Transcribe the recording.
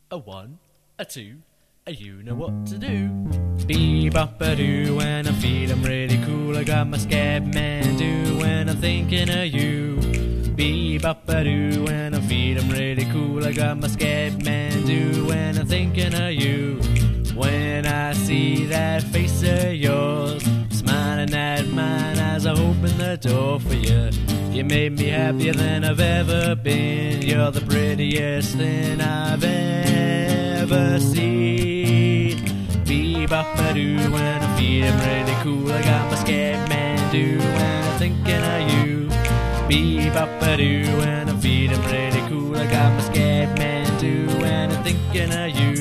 A one, a two, you know what to do. Bee-bop-a-doo, when I'm feeling really cool, I got my Scatman do when I'm thinking of you. Bee-bop-a-doo, when I'm feeling really cool, I got my Scatman do when I'm thinking of you. When I see that face of yours, smiling at mine as I open the door for you. You made me happier than I've ever been. You're the prettiest thing I've ever seen. Bee-bop-a-doo, when I'm feeling really cool, I got my Scatman do when I'm thinking of you. Bee-bop-a-doo, when I'm feeling really cool, I got my Scatman do when I'm thinking of you.